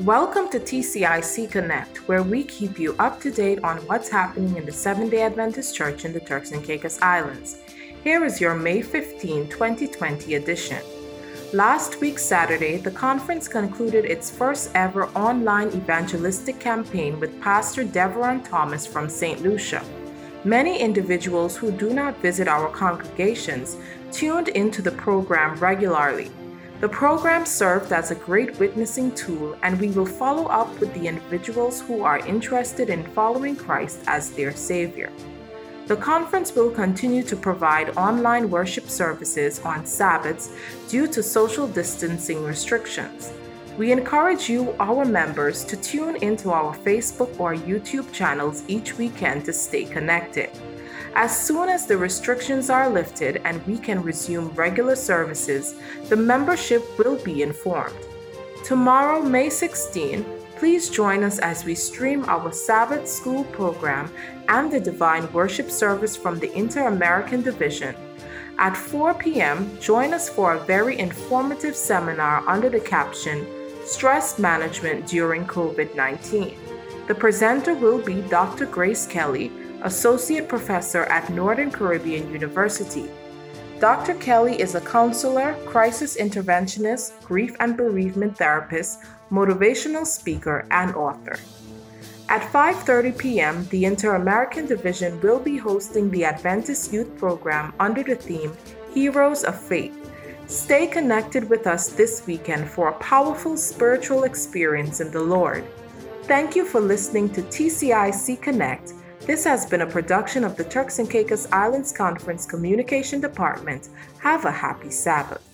Welcome to TCIC Connect, where we keep you up to date on what's happening in the Seventh-day Adventist Church in the Turks and Caicos Islands. Here is your May 15, 2020 edition. Last week, Saturday, the conference concluded its first ever online evangelistic campaign with Pastor Deveron Thomas from St. Lucia. Many individuals who do not visit our congregations tuned into the program regularly. The program served as a great witnessing tool, and we will follow up with the individuals who are interested in following Christ as their Savior. The conference will continue to provide online worship services on Sabbaths due to social distancing restrictions. We encourage you, our members, to tune into our Facebook or YouTube channels each weekend to stay connected. As soon as the restrictions are lifted and we can resume regular services, the membership will be informed. Tomorrow, May 16, please join us as we stream our Sabbath School program and the Divine Worship service from the Inter-American Division. At 4 p.m., join us for a very informative seminar under the caption, Stress Management During COVID-19. The presenter will be Dr. Grace Kelly, Associate Professor at Northern Caribbean University. Dr. Kelly is a counselor, crisis interventionist, grief and bereavement therapist, motivational speaker, and author. At 5:30 p.m., the Inter-American Division will be hosting the Adventist Youth Program under the theme Heroes of Faith. Stay connected with us this weekend for a powerful spiritual experience in the Lord. Thank you for listening to TCIC Connect. This has been a production of the Turks and Caicos Islands Conference Communication Department. Have a happy Sabbath.